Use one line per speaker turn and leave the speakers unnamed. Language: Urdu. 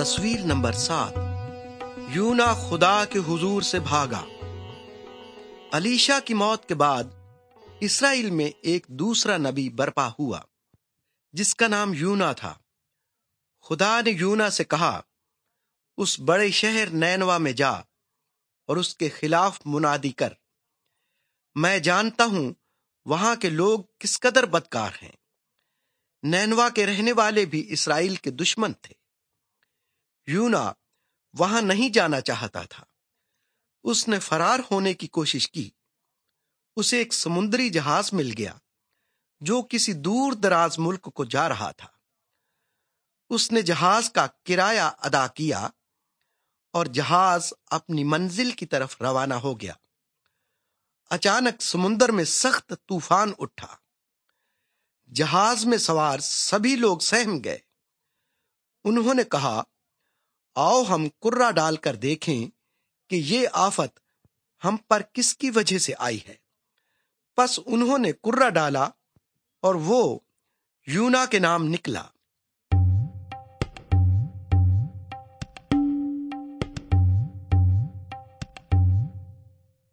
تصویر نمبر 7۔ یونا خدا کے حضور سے بھاگا۔ الیشا کی موت کے بعد اسرائیل میں ایک دوسرا نبی برپا ہوا جس کا نام یونا تھا۔ خدا نے یونا سے کہا، اس بڑے شہر نینوا میں جا اور اس کے خلاف منادی کر۔ میں جانتا ہوں وہاں کے لوگ کس قدر بدکار ہیں۔ نینوا کے رہنے والے بھی اسرائیل کے دشمن تھے۔ یونا وہاں نہیں جانا چاہتا تھا۔ اس نے فرار ہونے کی کوشش کی۔ اسے ایک سمندری جہاز مل گیا جو کسی دور دراز ملک کو جا رہا تھا۔ اس نے جہاز کا کرایہ ادا کیا اور جہاز اپنی منزل کی طرف روانہ ہو گیا۔ اچانک سمندر میں سخت طوفان اٹھا۔ جہاز میں سوار سبھی لوگ سہم گئے۔ انہوں نے کہا، آؤ ہم کرہ ڈال کر دیکھیں کہ یہ آفت ہم پر کس کی وجہ سے آئی ہے۔ پس انہوں نے کرہ ڈالا اور وہ یونا کے نام نکلا۔